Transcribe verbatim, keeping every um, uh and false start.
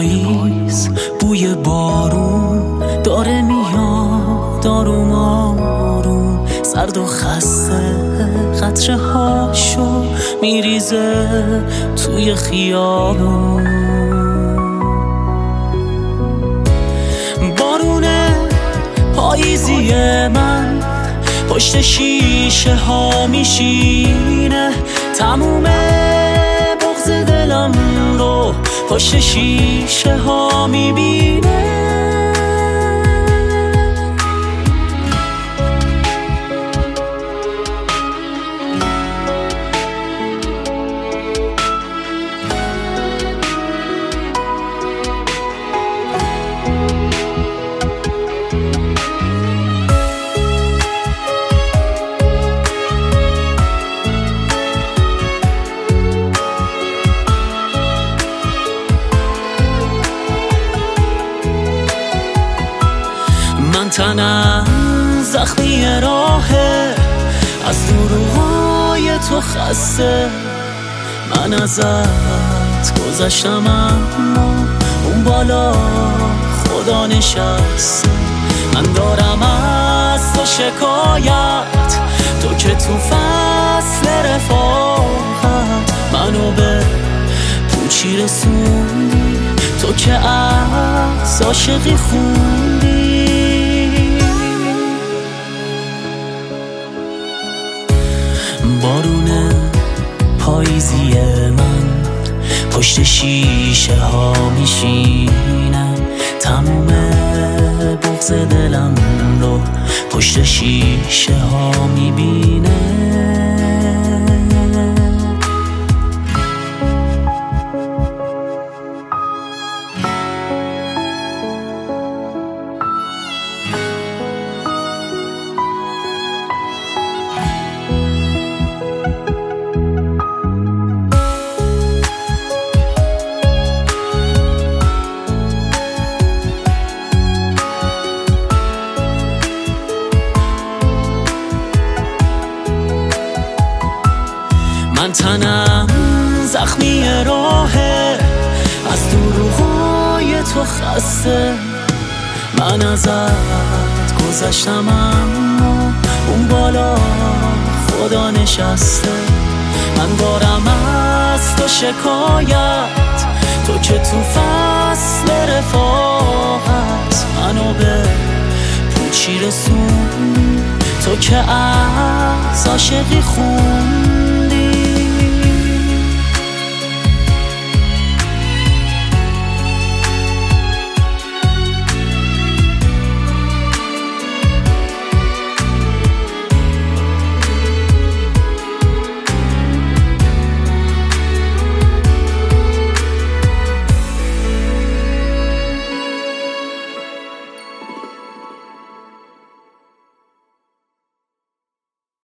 پاییز بوی بارون داره میاد آروم آروم، سرد و خسته قطره هاشو میریزه توی خیابون. بارونه پاییزی من پشت شیشه ها میشینه، تموم بغض دلم رو پشت شیشه ها میبینه. من تنم زخمی راهه، از دروغای تو خسته، من ازت گذشتم اما اون بالا خدا نشسته. من دارم از تو شکایت، تو که تو فصل رفاقت منو به پوچی رسوندی، تو که از عاشقی خوندی. بارونه پاییزی من پشت شیشه ها میشینم، تموم بغض دلم رو پشت شیشه ها میبینه. من تنم زخمی راهه، از دروغای تو خسته، من ازت گذشتم اما اون بالا خدا نشسته. من دارم از تو شکایت، تو که تو فصل رفاقت منو به پوچی رسون، تو که از عاشقی خون.